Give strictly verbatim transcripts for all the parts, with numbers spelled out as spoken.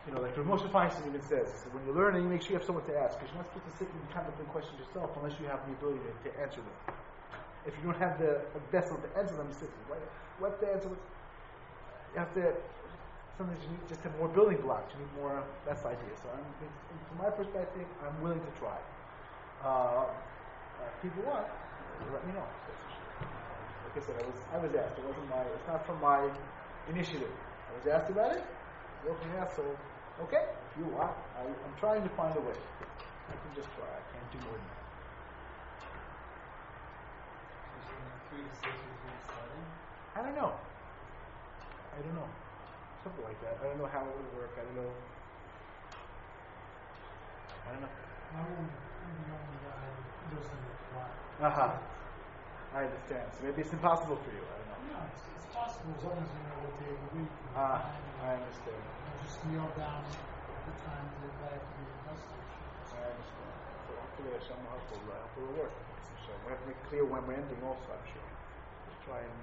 you know, like Rav Moshe Feinstein even says, when you're learning, make sure you have someone to ask, because you're not supposed to sit and contemplate questions yourself unless you have the ability to, to answer them. If you don't have the a vessel to answer them, sit. What, what the answer? You have to. Sometimes you need just have more building blocks. You need more. That's the idea. So, I'm, from my perspective, I'm willing to try. Uh, uh, if people want, let me know. Like I said, I was I was asked. It wasn't my. It's not from my initiative. I was asked about it. Looking at so. Okay, if you want, I, I'm trying to find a way. I can just try. I can't do more than that. Three to six or three to seven? I don't know. I don't know. Something like that. I don't know how it would work. I don't know. I don't know. I'm the only guy who doesn't apply. Uh huh. I understand. So maybe it's impossible for you. I don't know. No, it's, it's possible as long as you know what day of the week. Ah, I understand. You just kneel down the time to the guy to be the message. I understand. So hopefully Hashem will help will, uh, help will work. So we have to make clear when we're ending also, I'm sure. Just try and...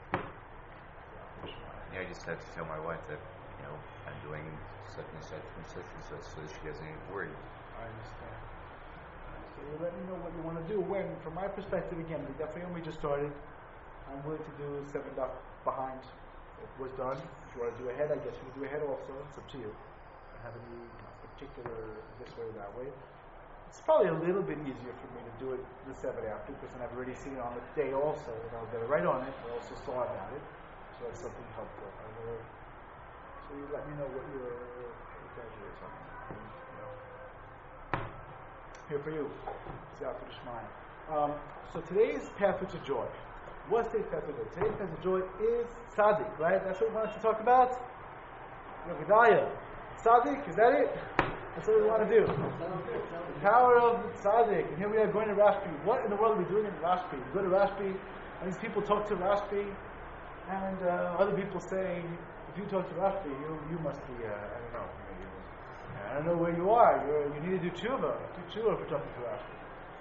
Yeah, I just had to tell my wife that, you know, I'm doing such and such and such and such so that she doesn't get worried. I understand. So you let me know what you want to do. When, from my perspective, again, we definitely only just started. I'm willing to do seven daf behind. It was done. If you want to do ahead, I guess you can do ahead also. It's up to you. I don't have any particular this way or that way. It's probably a little bit easier for me to do it the seven after because then I've already seen it on the day also, and I'll get it right on it. I also saw about it, so that's something helpful. I will, so you let me know what your pleasure is on it. You know. Here for you. Ziyafah D'Shmaya. Um So today's pathway to joy. What's today's pathway to joy? Today's pathway to joy is tzaddik, right? That's what we wanted to talk about. Gedaliah. Tzaddik, is that it? That's what we want to do. The power of tzaddik. And here we are going to Rashbi. What in the world are we doing in Rashbi? We go to Rashbi, and these people talk to Rashbi, and uh, other people say, if you talk to Rashbi, you you must be, uh, I don't know, you, I don't know where you are. You're, you need to do tshuva. Do tshuva for talking to Rashbi.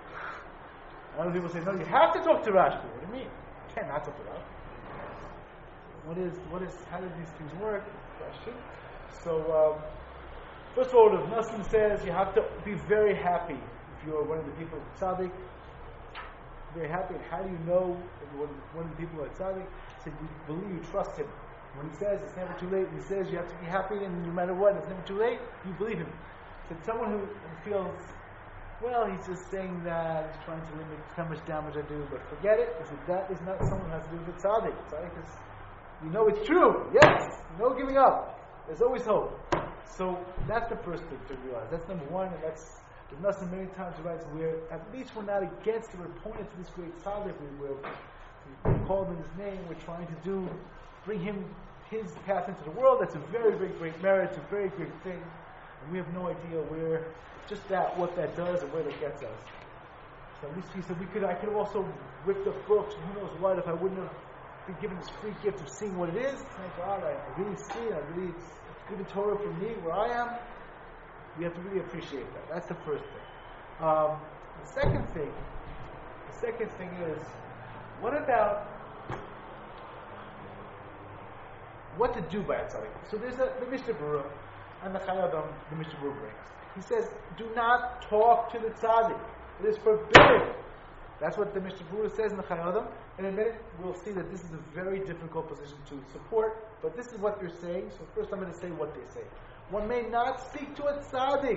And other people say, no, you have to talk to Rashbi. What do you mean? You can't not talk to Rashbi. What is, what is, how do these things work? Question. So, um, first of all, Rav Nassim says you have to be very happy if you're one of the people of tzaddik. Very happy. And how do you know if you're one of the people of tzaddik? So you believe, you trust him. When he says it's never too late, and he says you have to be happy, and no matter what, it's never too late, you believe him. So someone who feels, well, he's just saying that, he's trying to limit how much damage I do, but forget it, because that is not someone who has to do with tzaddik. Tzaddik is, you know it's true, yes, no giving up. There's always hope. So that's the first thing to realize. That's number one, and that's the Nassim many times writes, we're at least we're not against the opponent to this great tzaddik. We will we call him his name. We're trying to do bring him his path into the world. That's a very, very great merit. It's a very great thing, and we have no idea where just that what that does and where that gets us. So at least he said we could. I could have also ripped up books. Who knows what if I wouldn't have been given this free gift of seeing what it is. Thank God, I, I really see it. I really. It's, Given Torah for me, where I am, we have to really appreciate that. That's the first thing. Um, the second thing, the second thing is, what about what to do by a tzaddik? So there's a, the Mishnah Berurah and the Chayadam, the Mishnah Berurah brings. He says, do not talk to the tzaddik. It is forbidden. That's what the Mishnah Berurah says in the Chayadam. In a minute, we'll see that this is a very difficult position to support, but this is what they're saying. So first I'm going to say what they say. One may not speak to a tzaddik.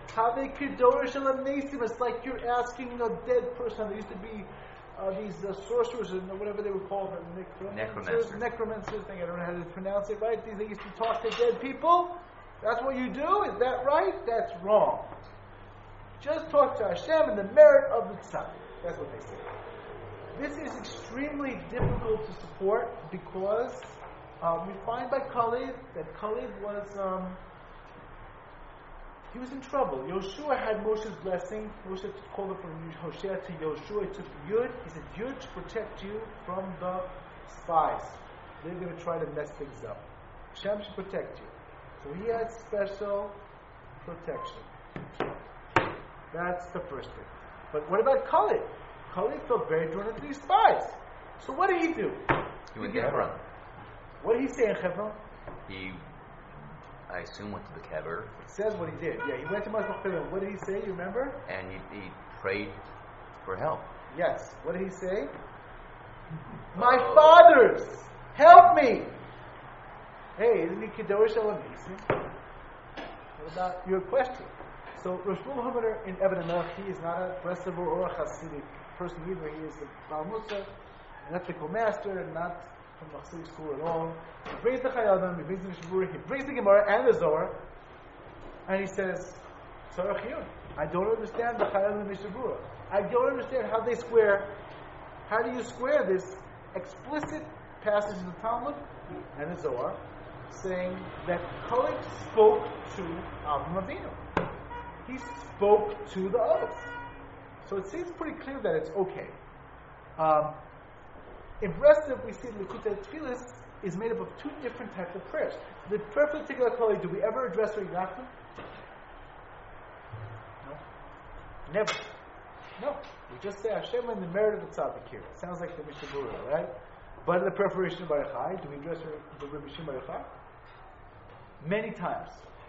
It's like you're asking a dead person. There used to be uh, these uh, sorcerers, and whatever they were called, necromancers. Necromancers thing. I don't know how to pronounce it right. These they used to talk to dead people. That's what you do? Is that right? That's wrong. Just talk to Hashem and the merit of the tzaddik. That's what they say. This is extremely difficult to support because um, we find by Kalev that Kalev was um, he was in trouble. Yoshua had Moshe's blessing. Moshe called it from Hoshea to Yoshua. He took Yud. He said Yud to protect you from the spies. They're going to try to mess things up. Hashem should protect you. So he had special protection. That's the first thing. But what about Kalev? Kalev felt very drawn into these spies. So what did he do? He went to Hebron. What did he say in Hebron? He, I I assume, went to the kever. It says what he did. Yeah, he went to Masbach Chilul. What did he say? You remember? And he, he prayed for help. Yes. What did he say? My fathers, help me! Hey, isn't he Kedosh Elamisi? What about your question? So, Rosh Muhammad in Eben HaMelech, he is not a Breslov or a Hasidic person either. He is a Baal Musa, an ethical master, and not from the Hasidic school at all. He brings the Chayadim, he brings the Mishabura, he brings the Gemara and the Zohar, and he says, Tzarech Yun, I don't understand the Chayadim and the Mishabura. I don't understand how they square. How do you square this explicit passage in the Talmud and the Zohar saying that Kaleb spoke to Avram Avinu? He spoke to the others. So it seems pretty clear that it's okay. Um, in Breslov, we see the Likutei Tfilis is made up of two different types of prayers. The perfect particular Kaleb, do we ever address Rei Nachman? No. Never. No, we just say Hashem and the merit of the tzaddik here. It sounds like the Mishabura, right? But in the preparation of Baruch Hai, do we address the Rebbe Shimon Baruch Hai? Many times.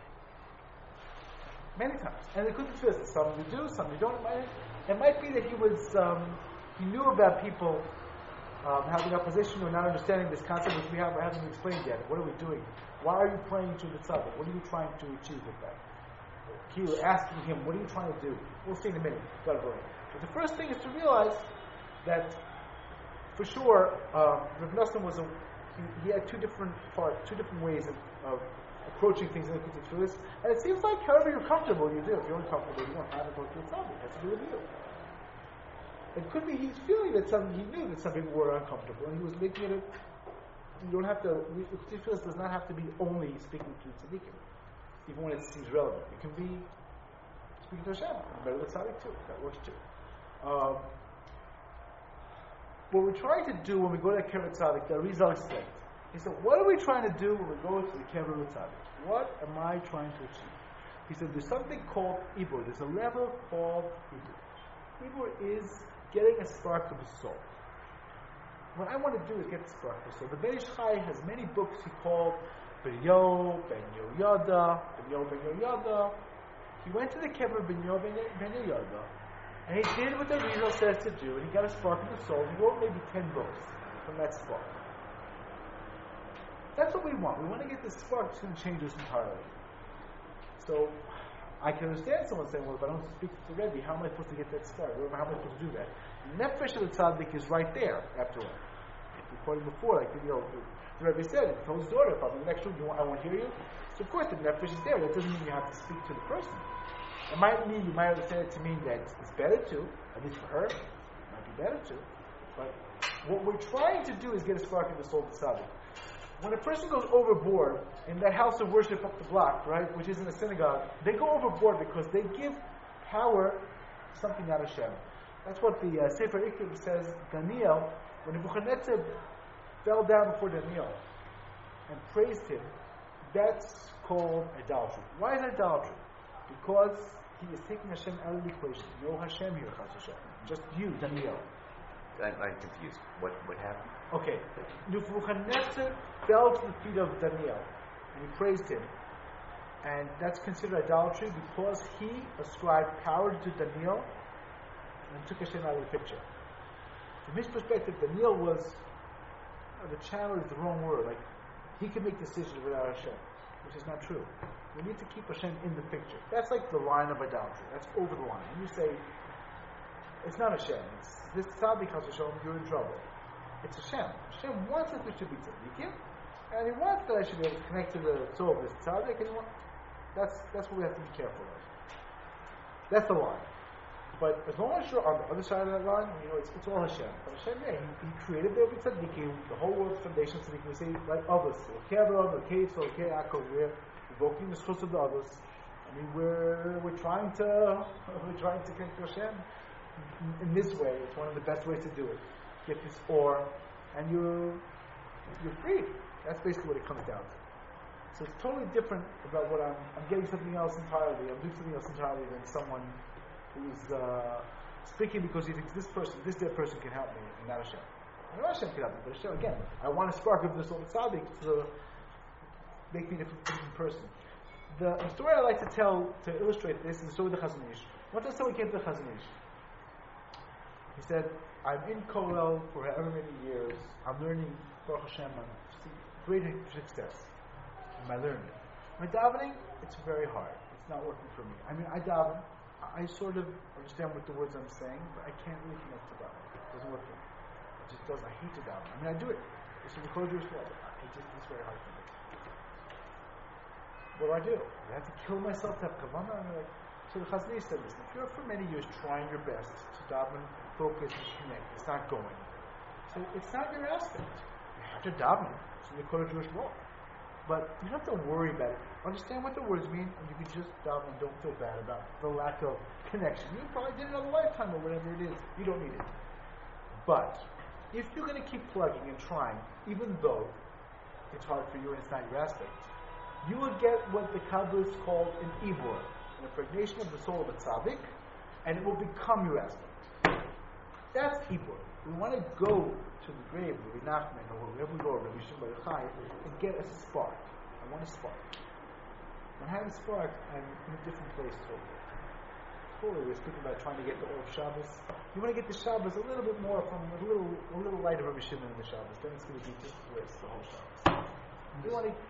Many times. And the Likutei Tfilis, some we do, some we don't. It might, it might be that he was, um, he knew about people um, having opposition or not understanding this concept, which we have, I haven't explained yet. What are we doing? Why are you praying to the tzaddik? What are you trying to achieve with that? He was asking him, what are you trying to do? We'll see in a minute. Got to go. But the first thing is to realize that, for sure, um, Rav Nosson was a, he, he had two different parts, two different ways of, of approaching things in the Likutei Tfilis, and it seems like however you're comfortable, you do. If you're uncomfortable, you don't have to talk to the tzaddik. It has to do with you. It could be he's feeling that some, he knew that some people were uncomfortable, and he was making it. A, you don't have to. Likutei Tfilis does not have to be only speaking to tzaddikim, even when it seems relevant. It can be speaking to Hashem. Better than tzaddik too. That works too. Um, what we're trying to do when we go to Kever Tzaddik, the Arizal explained. He said, what are we trying to do when we go to the Kever Tzaddik? What am I trying to achieve? He said, there's something called Ibur. There's a level called Ibur. Ibur is getting a spark of the soul. What I want to do is get the spark of the soul. The Ben Ish Chai has many books he called Ben Yo, Ben Yoyada, Ben Yo, Ben Yoyada. He went to the Kever Ben Yo, Ben Yoyada. And he did what the Arizal says to do, and he got a spark in the soul. He wrote maybe ten books from that spark. That's what we want. We want to get this spark that's going to change us entirely. So, I can understand someone saying, well, if I don't speak to the Rebbe, how am I supposed to get that spark? How am I supposed to do that? Nefesh of the tzaddik is right there, after all. We quoted before, like, you know, the Rebbe said, he told his daughter, if I'm in the next room, you want, I won't hear you. So, of course, the nefesh is there. That doesn't mean you have to speak to the person. It might mean, you might understand it to mean that it's better to, at least for her, it might be better to. But what we're trying to do is get a spark in the soul of the tzaddik. When a person goes overboard in that house of worship up the block, right, which is in a synagogue, they go overboard because they give power to something not Hashem. That's what the uh, Sefer Ikim says. Daniel, when Nebuchadnezzar fell down before Daniel and praised him, that's called idolatry. Why is idolatry? Because he is taking Hashem out of the equation. No Hashem here, Chas Hashem. Just you, Daniel. I, I'm confused. What what happened? Okay. Nebuchadnezzar fell to the feet of Daniel and he praised him. And that's considered idolatry because he ascribed power to Daniel and took Hashem out of the picture. From his perspective, Daniel was, uh, the channel is the wrong word. Like, he could make decisions without Hashem, which is not true. We need to keep Hashem in the picture. That's like the line of idolatry. That's over the line. When you say, it's not Hashem, it's this tzaddik Hashem, you're in trouble. It's Hashem. Hashem wants us to be tzaddikim, and He wants that I should be able to connect to the soul of this tzaddik, and he wants, that's, that's what we have to be careful of. That's the line. But as long as you're on the other side of that line, you know, it's, it's all Hashem. But Hashem, yeah, He, he created the tzaddikim, the whole world's foundation tzaddikim. We say, like others, Kevron, or Keitz, or Keakov, we're invoking the schutz of the others. I mean, we're we're trying to we're trying to connect to Hashem in, in this way. It's one of the best ways to do it. Get this or, and you're you're free. That's basically what it comes down to. So it's totally different about what I'm. I'm getting something else entirely. I'm doing something else entirely than someone who's uh, speaking because he thinks this person, this dead person can help me, and not Hashem. I know Hashem can help me, but Hashem, again, I want to spark of this old tzaddik to make me a different, different person. The, the story I like to tell to illustrate this is the story of the Chazon Ish. One time someone came to the Chazon Ish. He said, I'm in Kollel for however many years. I'm learning Baruch Hashem. I'm seeing great success in my learning. My davening, it's very hard. It's not working for me. I mean, I daven. I sort of understand what the words I'm saying, but I can't really connect to daven. It doesn't work for me. It just doesn't. I hate to daven. I mean, I do it. It's in the Kol Jewish law, but I just, it's very hard for me. What do I do? I have to kill myself to have kavanah? I'm like, so the Chazon Ish said, listen, if you're for many years trying your best to daven, focus, and connect, it's not going. So it's not your aspect. You have to daven. It's in the Kol Jewish law. But you don't have to worry about it. Understand what the words mean, and you can just daven and don't feel bad about the lack of connection. You probably did it in a lifetime or whatever it is. You don't need it. But if you're going to keep plugging and trying, even though it's hard for you and it's not your aspect, you will get what the Kabbalists call an ibur, an impregnation of the soul of a tzaddik, and it will become your aspect. That's ibur. We want to go to the grave of Rabbi Nachman or wherever we go, Rabbi Shimon Bar Yochai, and get a spark. I want a spark. When I have a spark, I'm in a different place totally. Totally, we're speaking about trying to get the old Shabbos. You want to get the Shabbos a little bit more from a little, a little light of Rabbi Shimon in the Shabbos. Then it's going to be just worse the whole Shabbos. You want to.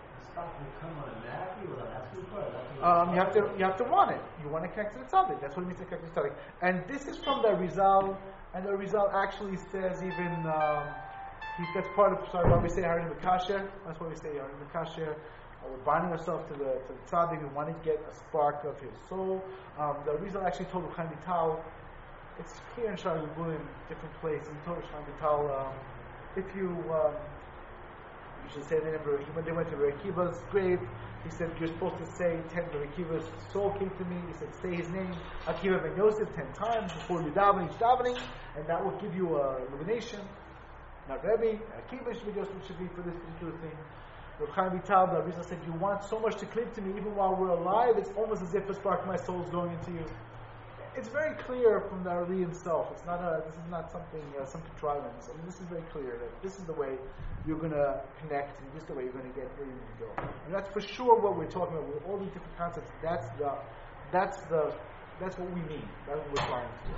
Um, you have to you have to want it. You want to connect to the tzaddik. That's what it means to connect to the tzaddik. And this is from the Rizal, and the Rizal actually says even um, he, that's part of sorry why we say Harim Kasher. That's why we say Harim Kasher. Uh, we're binding ourselves to the to the tzaddik. We want to get a spark of his soul. Um, the Rizal actually told Chaim Vital. It's clear in Shara Gugul in different places. He told Chaim Vital um, if you. Um, You should say the name of when they went to Rabbi Akiva's grave. He said you're supposed to say ten. Rabbi Akiva's soul came to me. He said say his name, Akiva ben Yosef, ten times before you daven each davening, and that will give you a illumination. Not Rebbe, Akiva should be Yosef should be for this particular thing. Rabbi Chaim Vital, the Rizal said you want so much to cling to me even while we're alive. It's almost as if a spark of my soul is going into you. It's very clear from the Ari himself. It's not a. This is not something, uh, some contrivance. I mean, this is very clear that this is the way you're going to connect, and this is the way you're going to get where you need to go. And that's for sure what we're talking about. With all these different concepts, that's the, that's the, that's what we mean. That's what we're trying to do.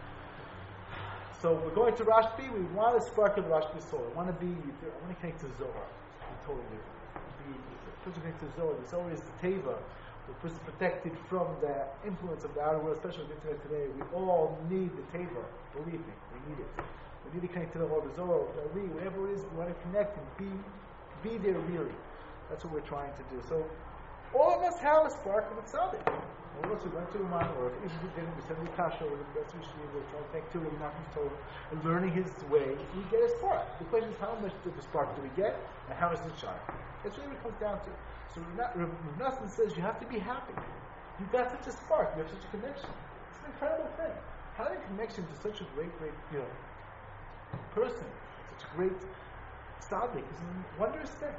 So we're going to Rashbi. We want to spark of Rashbi's soul. I want to be. I want to connect to Zohar. I'm totally be. First, connect to Zohar. The Zohar is the teva. The person protected from the influence of the outer world, especially with the internet today. We all need the teva. Believe me, we need it. We need to connect to the world, the Zohar, the Ari, whatever it is. We want to connect and be, be there really. That's what we're trying to do. So, all of us have a spark of a tzaddik. All of us who went to Uman, or if we didn't, we said we kasha, or the best we should we're trying to connect to Rabbi Nachman's Torah, and learning his way, we get a spark. The question is, how much of the spark do we get, and how much does it shine? That's really what it comes down to. So Rav Nassim says you have to be happy. You've got such a spark. You have such a connection. It's an incredible thing. Having a connection to such a great, great you know, person, such a great tzaddik is a wondrous thing.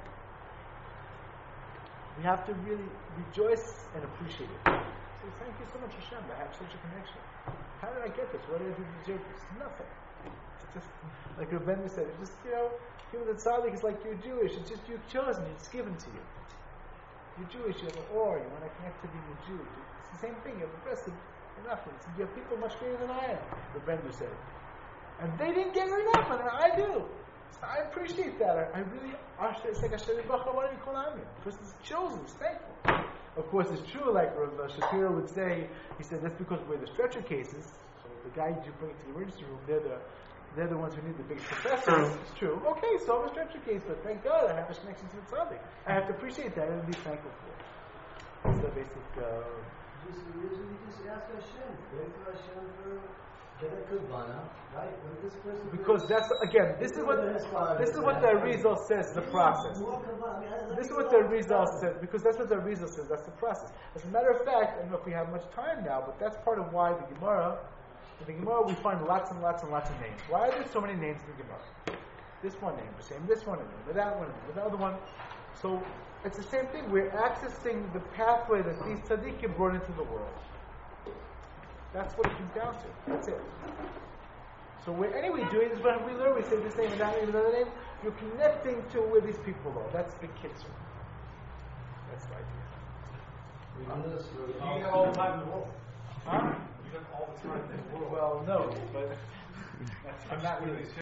We have to really rejoice and appreciate it. Say, thank you so much, Hashem. I have such a connection. How did I get this? What did I do to deserve this? Nothing. It's just like Rav Bender said. It's just you know, given that tzaddik is like you're Jewish. It's just you've chosen. It's given to you. You're Jewish, you have an or, you want to connect to being a Jew. It's the same thing, you have the rest of nothing. You have people much greater than I am, the Bender said. And they didn't get enough, and I do. So I appreciate that. I, I really, it's like Hashem Yibachar, what do you call Amin? The person is chosen, is thankful. Of course, it's true, like Rav Shapiro would say, he said that's because we're the stretcher cases, so the guys you bring to the emergency room, they're the They're the ones who need the biggest professors. It's true. Okay, so I'm a stretcher case, but thank God I have a connection to the tzaddik. I have to appreciate that and be thankful for it. That's the basic. Uh, just usually just ask Hashem, pray to Hashem for get a kavana, right? When this person because that's again, this is what this is what the Rizal says. The process. This is what the Rizal says because that's what the Rizal says. That's the process. As a matter of fact, I don't know if we have much time now, but that's part of why the Gemara. In the Gemara, we find lots and lots and lots of names. Why are there so many names in the Gemara? This one name, the same, this one name, that one name, the other one. So it's the same thing. We're accessing the pathway that these tzaddikim brought into the world. That's what it comes down to. That's it. So we're anyway doing this when we learn. We say this name and that name and another name. You're connecting to where these people are. That's the kitzur. That's the idea. We do this for You got all the time in the world. Huh? You got all the time in the world. Well, no, but I'm not really